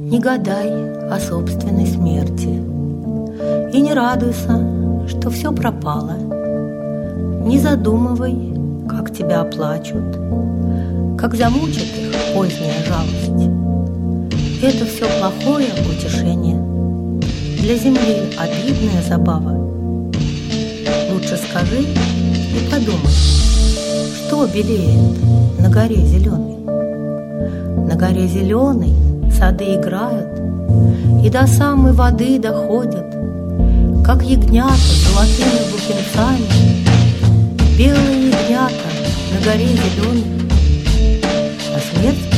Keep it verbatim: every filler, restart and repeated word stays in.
Не гадай о собственной смерти и не радуйся, что все пропало. Не задумывай, как тебя оплачут, как замучит их поздняя жалость. Это все плохое утешение, для земли обидная забава. Лучше скажи и подумай, что белеет на горе зеленой. На горе зеленой сады играют и до самой воды доходят, как ягнята с золотыми бубенцами, белые ягнята на горе зеленой. А смерть